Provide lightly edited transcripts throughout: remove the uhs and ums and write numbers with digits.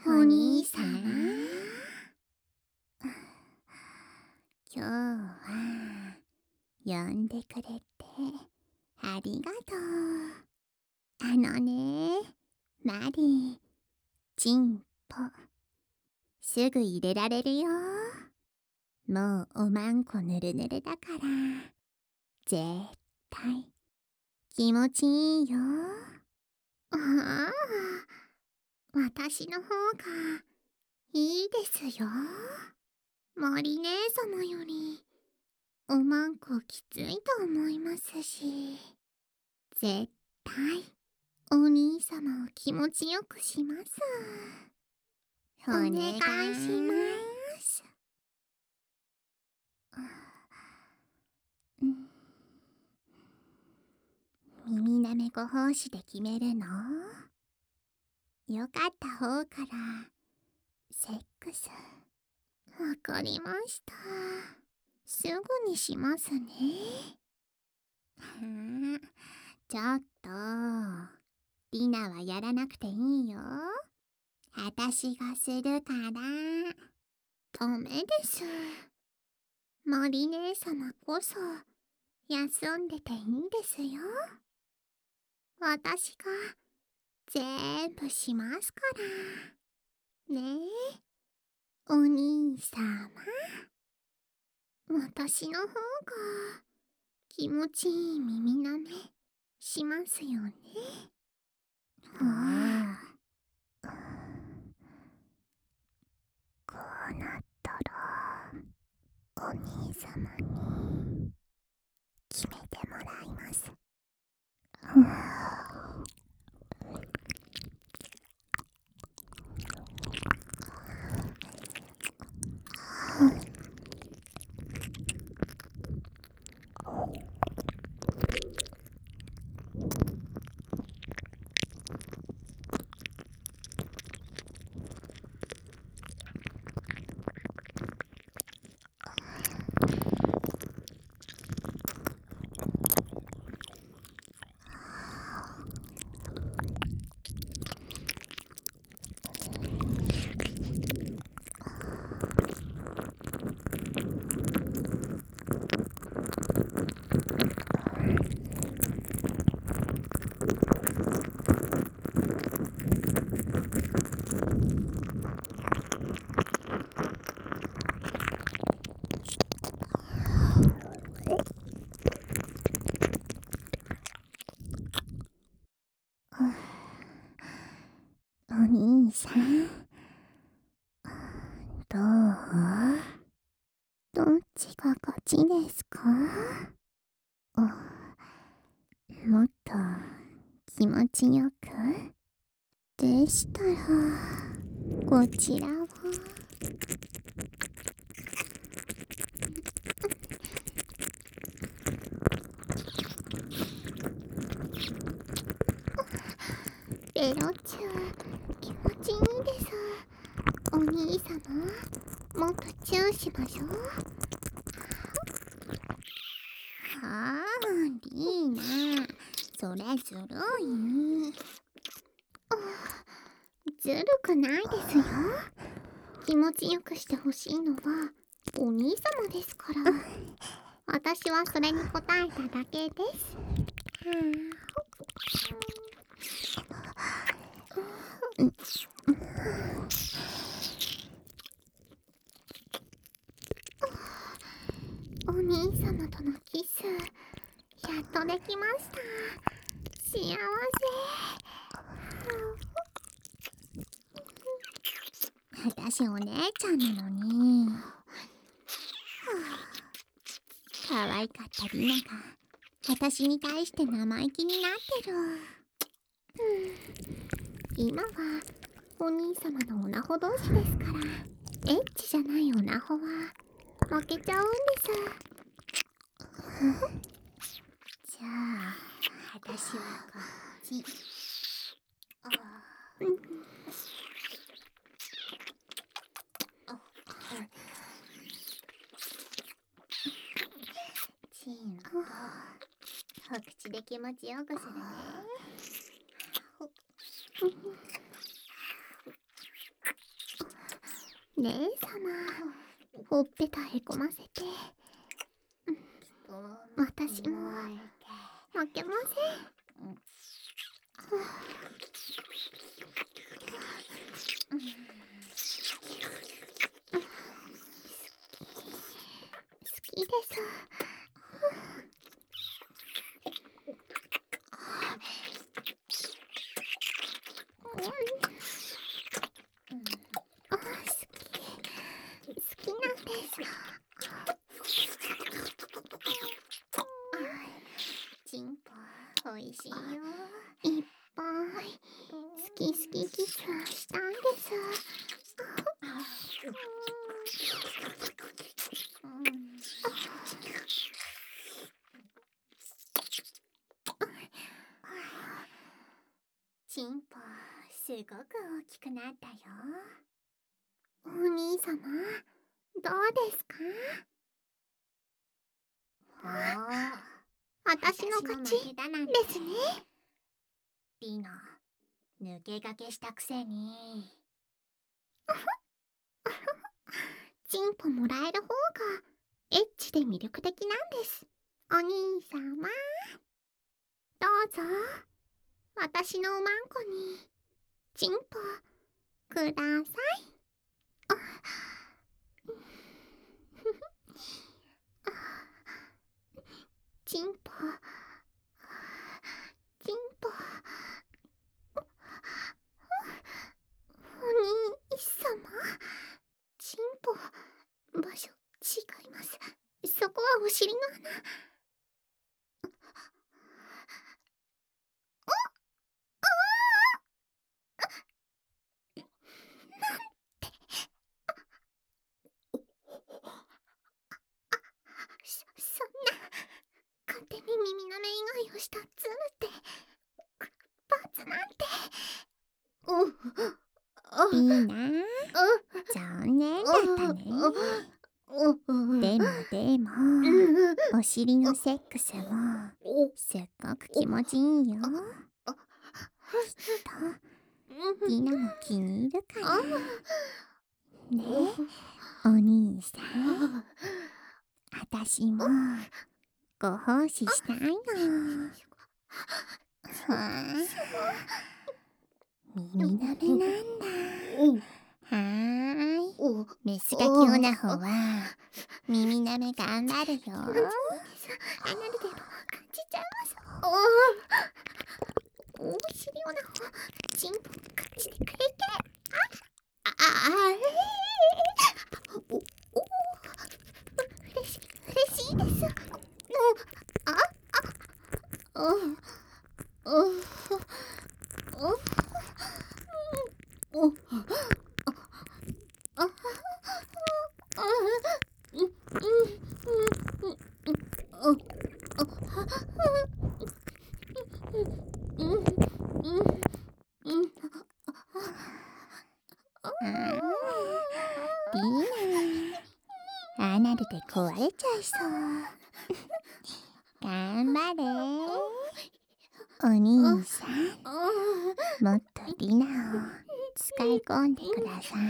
お兄さん、今日は呼んでくれてありがとう。マリー、チンポ、すぐ入れられるよ。もうおまんこぬるぬるだから絶対気持ちいいよ。ああ、私の方がいいですよ。森姉様よりおまんこきついと思いますし、絶対お兄様を気持ちよくします。お願いします。耳なめご奉仕で決めるの？よかった方からセックス。わかりました。すぐにしますね。はあ、ちょっとリナはやらなくていいよ。あたしがするから。ダメです。マリ姉様こそ休んでていいんですよ。私が全部しますから。ねえ、お兄様。私の方が気持ちいい耳なめしますよね。はあ、こうなったらお兄様に決めてもらいます。お兄さん、どう？どっちが勝ちですか？もっと気持ちよくでしたらこちらを。ベロチュー気持ちいいです。お兄様、もっとチューしましょう。はあ、リーナ、それずるい。ずるくないですよ。気持ちよくしてほしいのはお兄様ですから。私はそれに応えただけです。お兄様とのキス、やっとできました。幸せ。私お姉ちゃんなのに。可愛かったリナが私に対して生意気になってる。今はお兄様のオナホ同士ですから、エッチじゃないオナホは負けちゃうんです。じゃあ私はこっち。チンとお口で気持ちよくするね。 姉様、ほっぺたへこませて。私も負けません。好きです。好きなんです。チンポおいしいよ。いっぱい好きキスしたいです。チンポすごく大きくなったよ。お兄様、どうですか？私の勝ちですね。リナ、抜け駆けしたくせに。チンポもらえる方がエッチで魅力的なんです。お兄様、どうぞ私のおまんこにチンポください。チンポお兄様、チンポ場所違います。そこはお尻の穴。そんな勝手に耳なめ以外をしたズムって罰なんて。いいなあ。残念だったね。でもお尻のセックスもすっごく気持ちいいよ。きっとリナも気に入るからね。お兄さん、あたしもご奉仕したいの。耳なめなんだ。はーい。メスガキオナホは耳なめ頑張るよ。アナルでも感じちゃいます。お尻オナホ、チンポ感じてくれて。嬉しいです。リーナ、アナルで壊れちゃいそう。頑張れお兄さん、もっとリナを使い込んでください。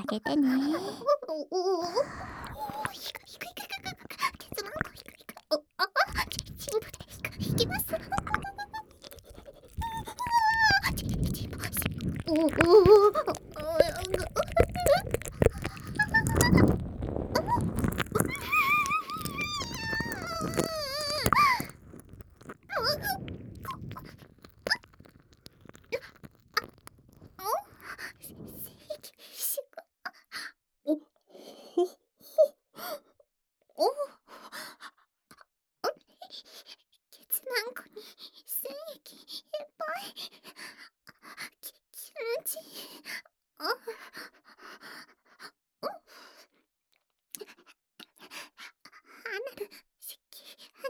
あげてね。 ケツマンコチンポで引きます。チンポケツマンコに精液いっぱい。気持ちいい。離るしき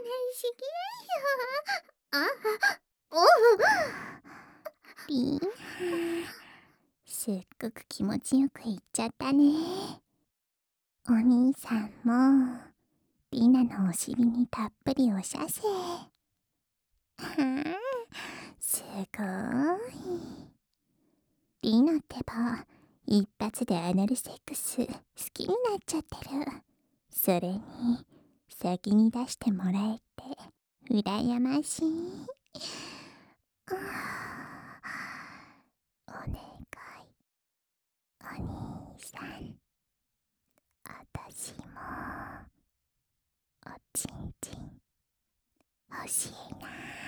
リーナ、すっごく気持ちよくいっちゃったね。お兄さんもリナのお尻にたっぷりおしゃせ。はあ、すごい。リナってば一発でアナルセックス好きになっちゃってる。それに先に出してもらえて羨ましい。お願い、お兄さん、あたしもおちんちん欲しいな。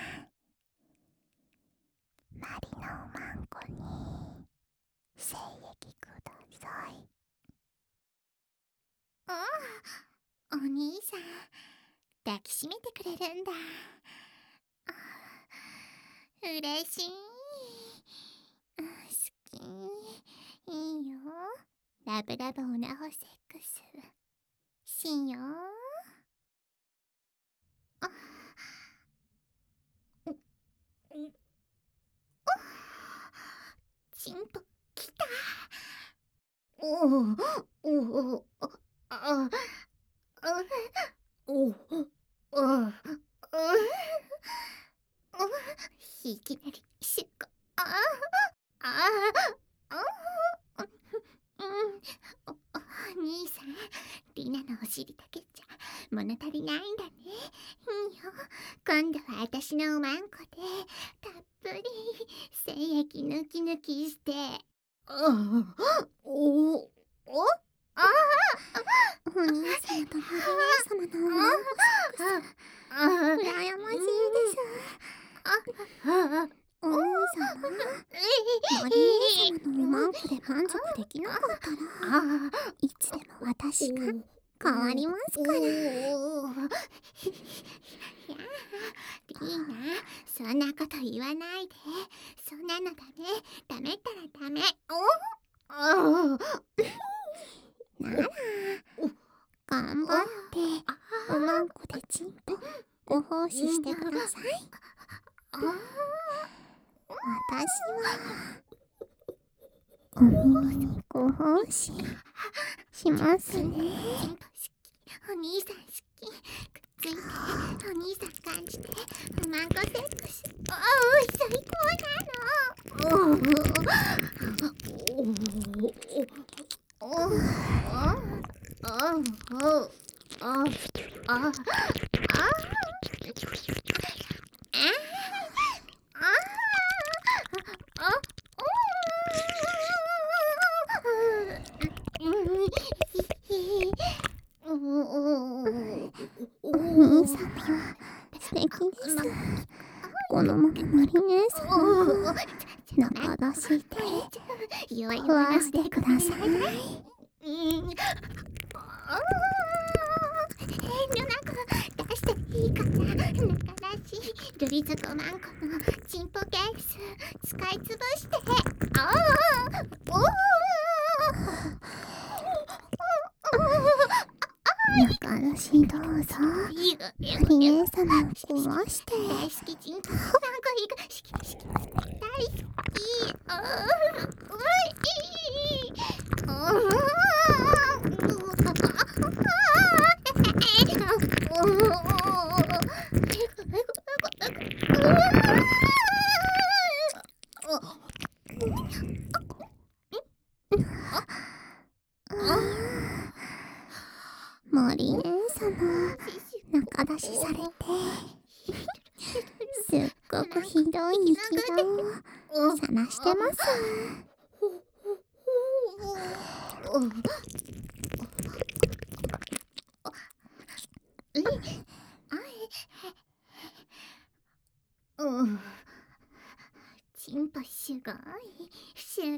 マリのおまんこに精液ください。 お兄さん抱きしめてくれるんだ。嬉しい。好き。いいよ。ラブラブオナホセックスしよう。チンポきた。いきなりしっこ。お兄さん、リナのお尻だけじゃ物足りないんだね。いいよ、今度は私のおまんこでたっぷり精液抜き抜きして。 お兄様とマリ姉様のおまんこセックス、羨ましいです。お兄様、マリ姉様のおまんこで満足できなかったらいつでも私が変わりますから。いやリーナ、そんなこと言わないで。そんなのダメ。ダメったらダメ。 なら頑張っておまんこでチンポご奉仕してください。私はお耳にご奉仕しますね。 チンポ好き。お兄さん好き。くっついてお兄さん感じておまんこセックス。最高なお兄さんは素敵です。このままマリ姉様を仲出して食わせてください。 出していいかな。仲らしいルリズコマンコのチンポケース使いつぶして。 仲良しどうぞ。マリ姉様を壊して。 大好きチンポマンコ大好き。 リネン様仲出しされてすっごくひどい生き顔をさらしてます。 チンポすごいすごい。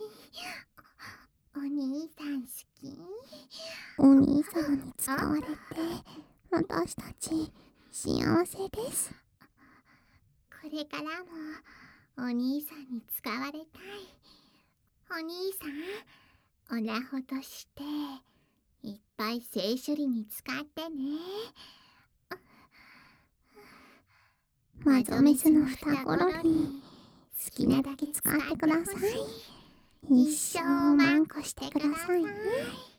お兄さん好き？ お兄様に使われて私たち幸せです。 これからもお兄さんに使われたい。お兄さん、オナホとしていっぱい性処理に使ってね。 マゾメスの双子ロリン、好きなだけ使ってください。一生マンコしてくださいね。